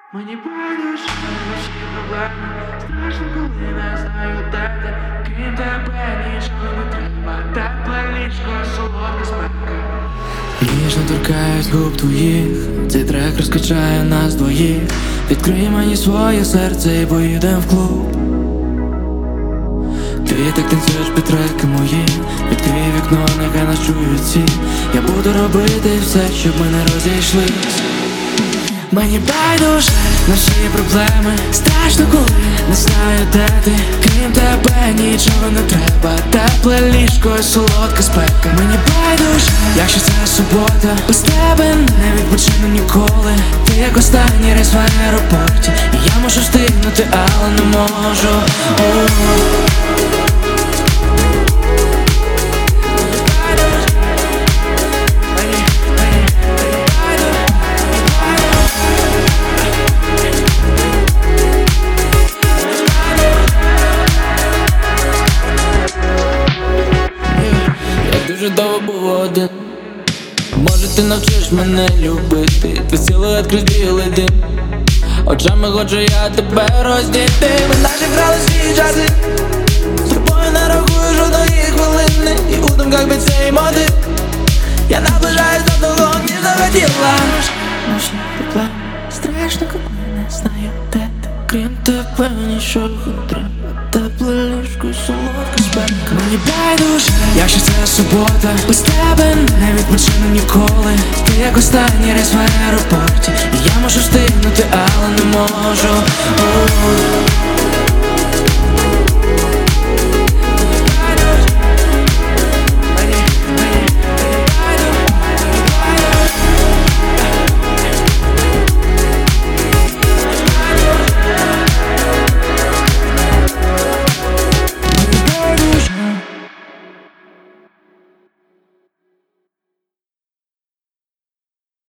Мені байдуже на всі проблеми. Страшно, коли не знаю, де ти. Крім тебе нічого не треба. Тепле ліжко, солодка спека. Ніжно торкаюсь губ твоїх. Цей трек розкачає нас двоїх. Відкрий мені своє серце і поїдем в клуб. Ти так танцюєш під треки мої. Відкрий вікно, нехай нас чують всі. Я буду робити все, щоб ми не розійшлись. Мені байдуже на всі проблеми. Страшно, коли не знаю, де ти. Крім тебе нічого не треба. Тепле ліжко і солодка спека. Мені байдуже, якщо це субота. Без тебе не відпочину ніколи. Ти як останній рейс в аеропорті. І я можу встигнути, але не можу. Дуже довго був один. Може ти навчиш мене любити. Твій силует крізь білий дим. Очами хочу я тебе роздіти. Ми наші грали свій час. З тобою не рахую жодної хвилини. І у думках під цей мотив. Я наближаюсь до того, ніж захотіла. Наші проблеми. Страшно, коли не знаю, де ти. Крім тебе нічого не треба. Тепле ліжко, солодка спека. Мені байдуже, якщо це субота. Без тебе не відпочину ніколи. Ти як останній рейс в аеропорті. І я можу встигнути, але не можу.